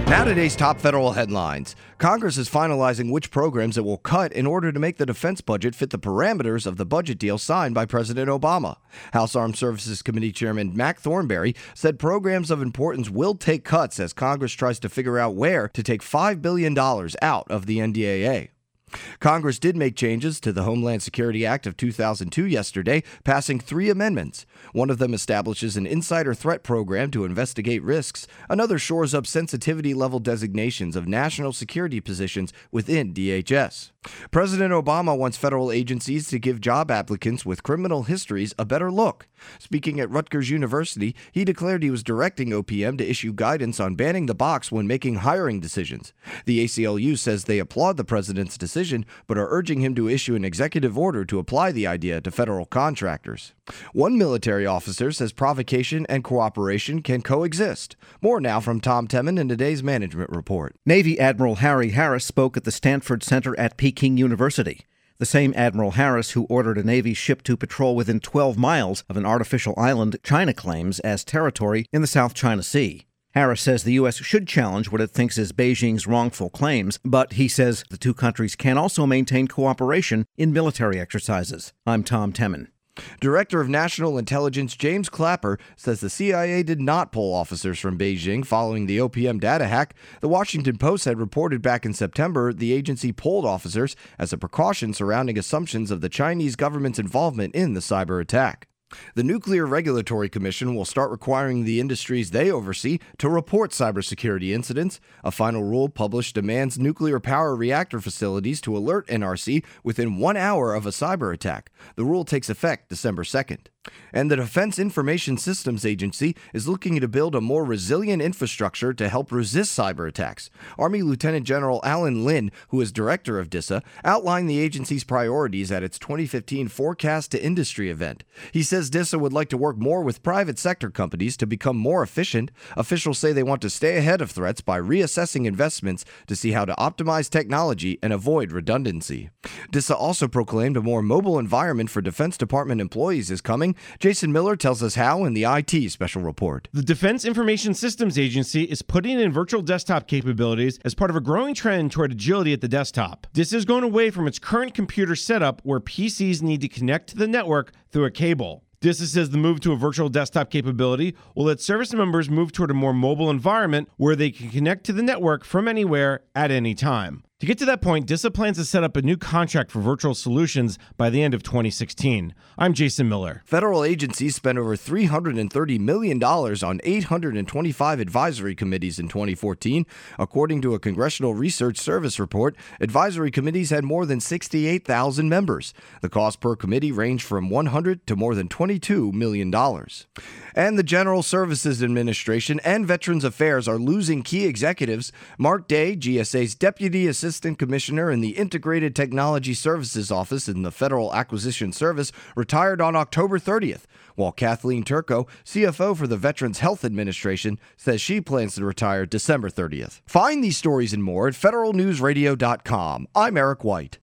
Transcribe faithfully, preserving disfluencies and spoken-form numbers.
Now today's top federal headlines. Congress is finalizing which programs it will cut in order to make the defense budget fit the parameters of the budget deal signed by President Obama. House Armed Services Committee Chairman Mac Thornberry said programs of importance will take cuts as Congress tries to figure out where to take five billion dollars out of the N D A A. Congress did make changes to the Homeland Security Act of two thousand two yesterday, passing three amendments. One of them establishes an insider threat program to investigate risks. Another shores up sensitivity level designations of national security positions within D H S. President Obama wants federal agencies to give job applicants with criminal histories a better look. Speaking at Rutgers University, he declared he was directing O P M to issue guidance on banning the box when making hiring decisions. The A C L U says they applaud the president's decision, but are urging him to issue an executive order to apply the idea to federal contractors. One military officer says provocation and cooperation can coexist. More now from Tom Temin in today's management report. Navy Admiral Harry Harris spoke at the Stanford Center at Peking University. The same Admiral Harris who ordered a Navy ship to patrol within twelve miles of an artificial island China claims as territory in the South China Sea. Harris says the U S should challenge what it thinks is Beijing's wrongful claims, but he says the two countries can also maintain cooperation in military exercises. I'm Tom Temin. Director of National Intelligence James Clapper says the C I A did not pull officers from Beijing following the O P M data hack. The Washington Post had reported back in September the agency pulled officers as a precaution surrounding assumptions of the Chinese government's involvement in the cyber attack. The Nuclear Regulatory Commission will start requiring the industries they oversee to report cybersecurity incidents. A final rule published demands nuclear power reactor facilities to alert N R C within one hour of a cyber attack. The rule takes effect December second. And the Defense Information Systems Agency is looking to build a more resilient infrastructure to help resist cyber attacks. Army Lieutenant General Alan Lynn, who is director of D I S A, outlined the agency's priorities at its twenty fifteen Forecast to Industry event. He says D I S A would like to work more with private sector companies to become more efficient. Officials say they want to stay ahead of threats by reassessing investments to see how to optimize technology and avoid redundancy. D I S A also proclaimed a more mobile environment for Defense Department employees is coming. Jason Miller tells us how in the I T Special Report. The Defense Information Systems Agency is putting in virtual desktop capabilities as part of a growing trend toward agility at the desktop. D I S A is going away from its current computer setup where P Cs need to connect to the network through a cable. D I S A says the move to a virtual desktop capability will let service members move toward a more mobile environment where they can connect to the network from anywhere at any time. To get to that point, D I S A plans to set up a new contract for virtual solutions by the end of twenty sixteen. I'm Jason Miller. Federal agencies spent over three hundred thirty million dollars on eight hundred twenty-five advisory committees in twenty fourteen. According to a Congressional Research Service report, advisory committees had more than sixty-eight thousand members. The cost per committee ranged from one hundred to more than twenty-two million dollars. And the General Services Administration and Veterans Affairs are losing key executives. Mark Day, G S A's Deputy Assistant Commissioner in the Integrated Technology Services Office in the Federal Acquisition Service, retired on October thirtieth, while Kathleen Turco, C F O for the Veterans Health Administration, says she plans to retire December thirtieth. Find these stories and more at federal news radio dot com. I'm Eric White.